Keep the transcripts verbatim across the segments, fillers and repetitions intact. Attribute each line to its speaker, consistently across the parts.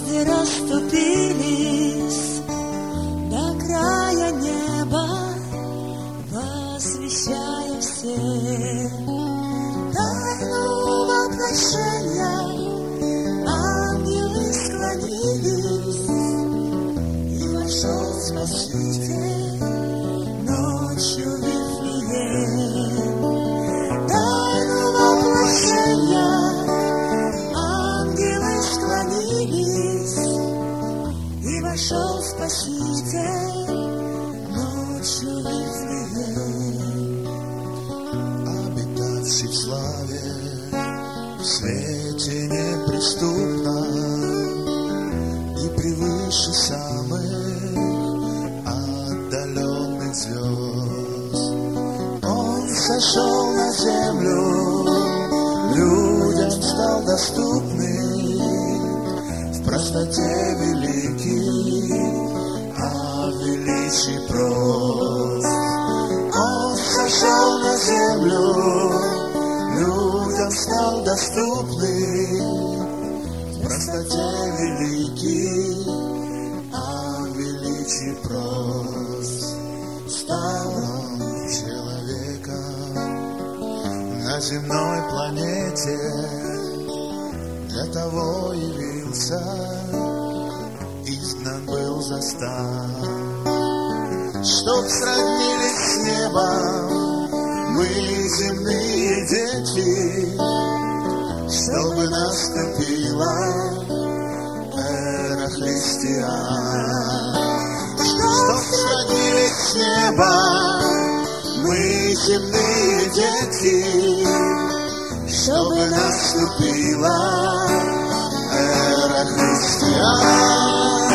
Speaker 1: Звезды расступились до края неба, возвещая все тайну воплощения. Ангелы склонились, и вошел Спаситель ночью в Вифлеем. Тайну воплощения ангелы склонились, и вошел Спаситель ночью в Вифлеем.
Speaker 2: Обитавший в славе, в свете неприступном и превыше самых отдаленных звезд, Он сошел на землю, людям стал доступным в простоте великий, а в величии прост. Он сошел на землю, людям стал доступным в простоте великий, а в величии прост. Стал Он человеком на земной планете, для того явился, изгнан был застан, чтоб сравнились с небом мы, земные дети, чтобы наступила эра христиан. Чтоб сравнились с небом мы, земные дети, чтобы наступила эра христиан.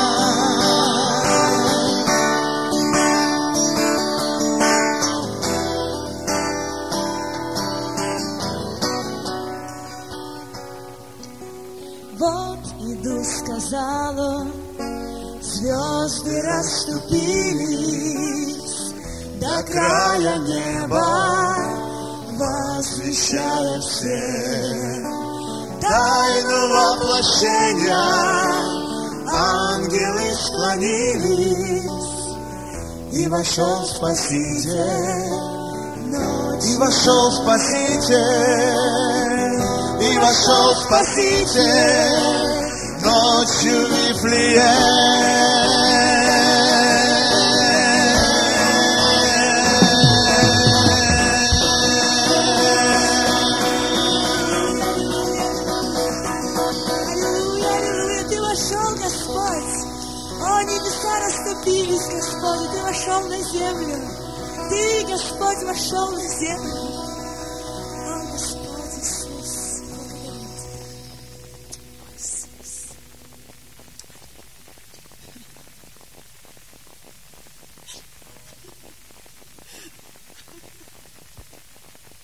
Speaker 1: Вот иду, сказал Он, звезды расступились до края неба, возвещая всем тайну воплощения. Ангелы склонились, и вошел Спаситель ночью.
Speaker 2: И вошел Спаситель, и вошел Спаситель ночью в Вифлеем.
Speaker 1: О, небеса расступились, Господь, Ты вошел на землю. Ты, Господь, вошел на землю.